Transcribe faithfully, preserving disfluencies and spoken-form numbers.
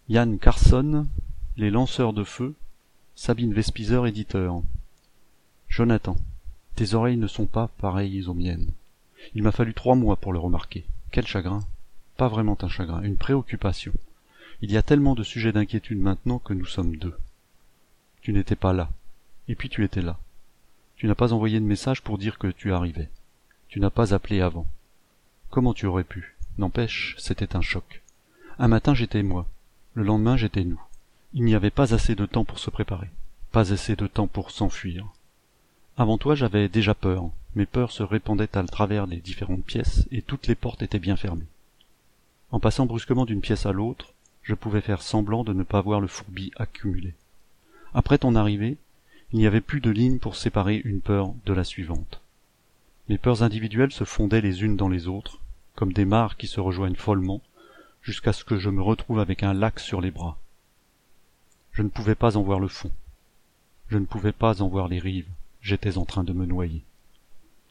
Yann Carson, Les Lanceurs de Feu, Sabine Vespizer, éditeur. Jonathan, tes oreilles ne sont pas pareilles aux miennes. Il m'a fallu trois mois pour le remarquer. Quel chagrin! Pas vraiment un chagrin, une préoccupation. Il y a tellement de sujets d'inquiétude maintenant que nous sommes deux. Tu n'étais pas là. Et puis tu étais là. Tu n'as pas envoyé de message pour dire que tu arrivais. Tu n'as pas appelé avant. Comment tu aurais pu? N'empêche, c'était un choc. Un matin j'étais moi. Le lendemain j'étais nous. Il n'y avait pas assez de temps pour se préparer. Pas assez de temps pour s'enfuir. Avant toi j'avais déjà peur. Mes peurs se répandaient à travers les différentes pièces et toutes les portes étaient bien fermées. En passant brusquement d'une pièce à l'autre, je pouvais faire semblant de ne pas voir le fourbi accumulé. Après ton arrivée, il n'y avait plus de ligne pour séparer une peur de la suivante. Mes peurs individuelles se fondaient les unes dans les autres, comme des mares qui se rejoignent follement, jusqu'à ce que je me retrouve avec un lac sur les bras. Je ne pouvais pas en voir le fond. Je ne pouvais pas en voir les rives. J'étais en train de me noyer.